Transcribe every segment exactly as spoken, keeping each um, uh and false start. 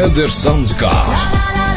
Éder Soundcar.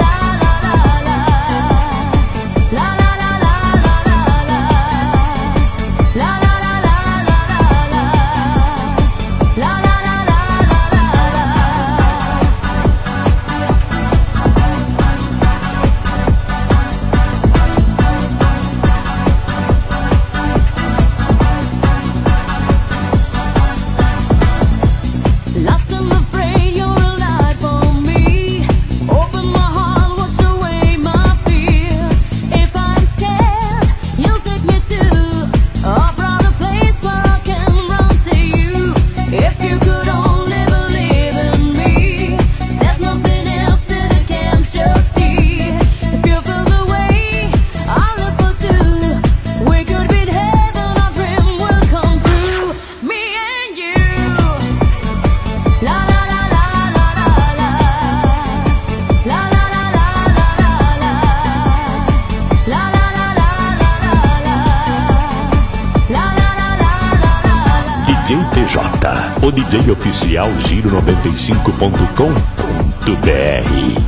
D J P J, o D J oficial Giro noventa e cinco ponto com ponto B R.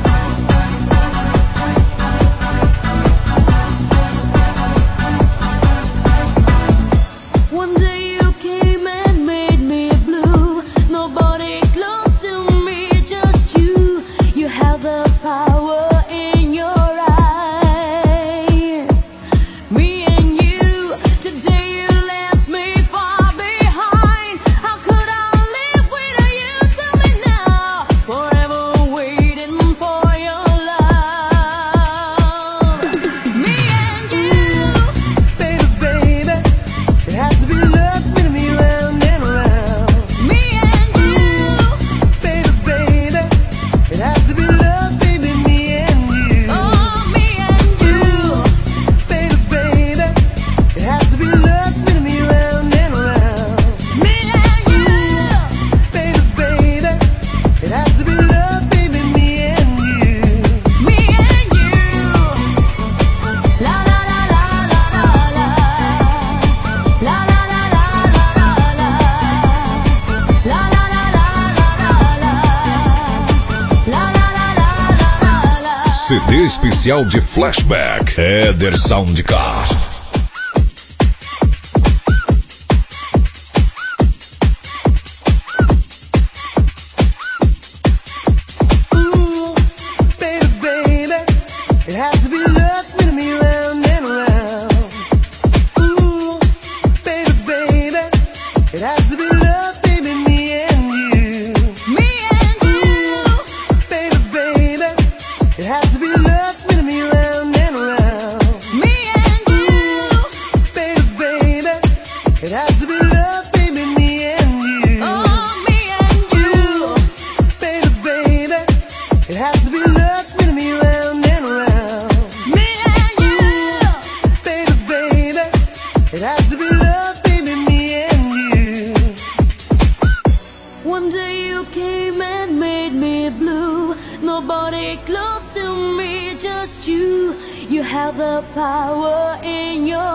C D especial de Flashback, Éder Soundcar. Nobody close to me, just you. You have the power in your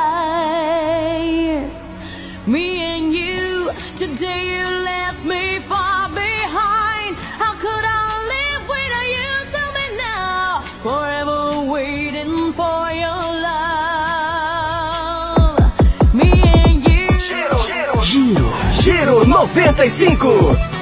eyes. Me and you, today you left me far behind. How could I live without you? Tell me now. Forever waiting for your love. Me and you. Giro, Giro, Giro noventa e cinco.